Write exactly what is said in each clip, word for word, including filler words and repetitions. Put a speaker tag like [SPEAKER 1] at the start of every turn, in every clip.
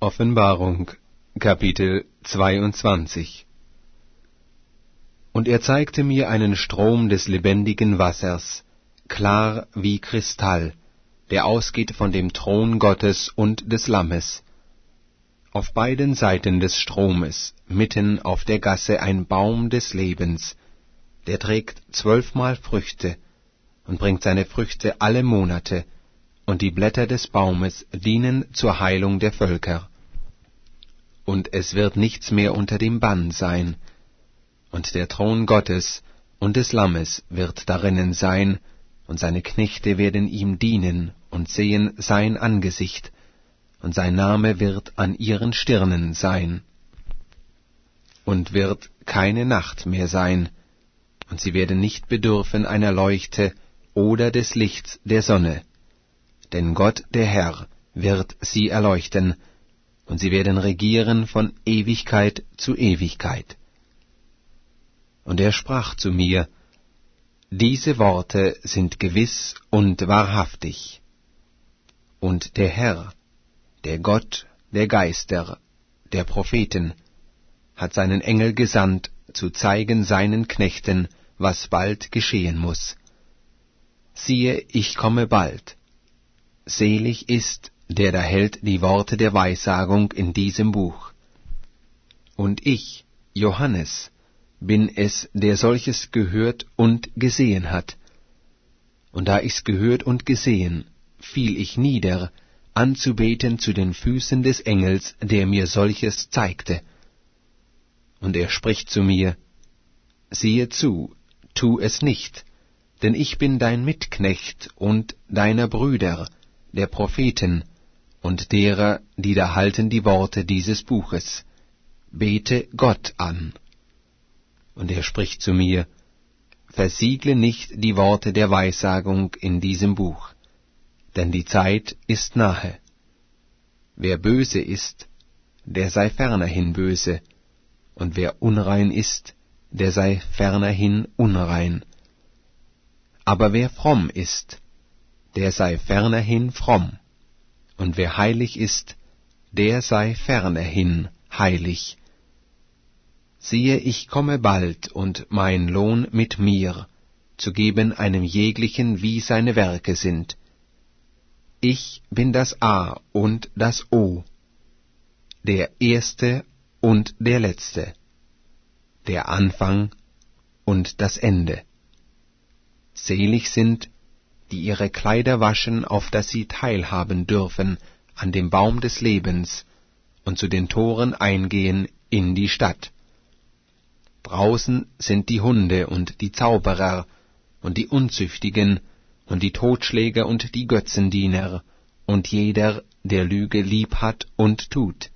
[SPEAKER 1] Offenbarung, Kapitel zweiundzwanzig. Und er zeigte mir einen Strom des lebendigen Wassers, klar wie Kristall, der ausgeht von dem Thron Gottes und des Lammes. Auf beiden Seiten des Stromes, mitten auf der Gasse, ein Baum des Lebens, der trägt zwölfmal Früchte und bringt seine Früchte alle Monate, und die Blätter des Baumes dienen zur Heilung der Völker. Und es wird nichts mehr unter dem Bann sein, und der Thron Gottes und des Lammes wird darinnen sein, und seine Knechte werden ihm dienen und sehen sein Angesicht, und sein Name wird an ihren Stirnen sein. Und wird keine Nacht mehr sein, und sie werden nicht bedürfen einer Leuchte oder des Lichts der Sonne, denn Gott der Herr wird sie erleuchten, und sie werden regieren von Ewigkeit zu Ewigkeit. Und er sprach zu mir, diese Worte sind gewiss und wahrhaftig. Und der Herr, der Gott der Geister, der Propheten, hat seinen Engel gesandt, zu zeigen seinen Knechten, was bald geschehen muß. Siehe, ich komme bald. Selig ist, der da hält die Worte der Weissagung in diesem Buch. Und ich, Johannes, bin es, der solches gehört und gesehen hat. Und da ich's gehört und gesehen, fiel ich nieder, anzubeten zu den Füßen des Engels, der mir solches zeigte. Und er spricht zu mir, siehe zu, tu es nicht, denn ich bin dein Mitknecht und deiner Brüder, der Propheten, und derer, die da halten die Worte dieses Buches. Bete Gott an. Und er spricht zu mir, versiegle nicht die Worte der Weissagung in diesem Buch, denn die Zeit ist nahe. Wer böse ist, der sei fernerhin böse, und wer unrein ist, der sei fernerhin unrein. Aber wer fromm ist, der sei fernerhin fromm, und wer heilig ist, der sei fernerhin heilig. Siehe, ich komme bald, und mein Lohn mit mir, zu geben einem jeglichen, wie seine Werke sind. Ich bin das A und das O, der Erste und der Letzte, der Anfang und das Ende. Selig sind, die ihre Kleider waschen, auf dass sie teilhaben dürfen an dem Baum des Lebens und zu den Toren eingehen in die Stadt. Draußen sind die Hunde und die Zauberer und die Unzüchtigen und die Totschläger und die Götzendiener und jeder, der Lüge lieb hat und tut.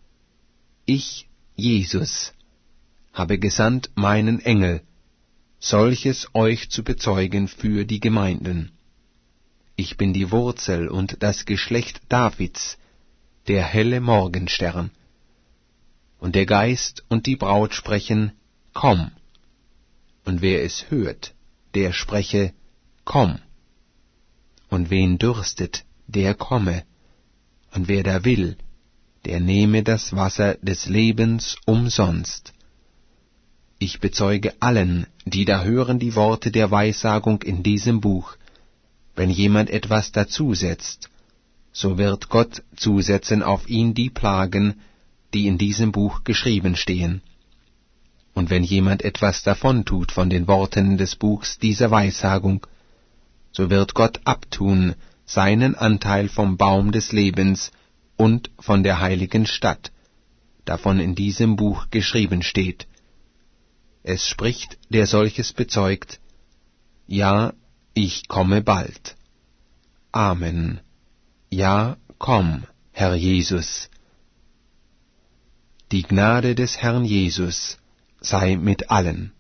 [SPEAKER 1] Ich, Jesus, habe gesandt meinen Engel, solches euch zu bezeugen für die Gemeinden. Ich bin die Wurzel und das Geschlecht Davids, der helle Morgenstern. Und der Geist und die Braut sprechen, komm. Und wer es hört, der spreche, komm. Und wen dürstet, der komme. Und wer da will, der nehme das Wasser des Lebens umsonst. Ich bezeuge allen, die da hören die Worte der Weissagung in diesem Buch, wenn jemand etwas dazusetzt, so wird Gott zusetzen auf ihn die Plagen, die in diesem Buch geschrieben stehen. Und wenn jemand etwas davontut von den Worten des Buchs dieser Weissagung, so wird Gott abtun seinen Anteil vom Baum des Lebens und von der heiligen Stadt, davon in diesem Buch geschrieben steht. Es spricht, der solches bezeugt, ja, ich komme bald. Amen. Ja, komm, Herr Jesus. Die Gnade des Herrn Jesus sei mit allen.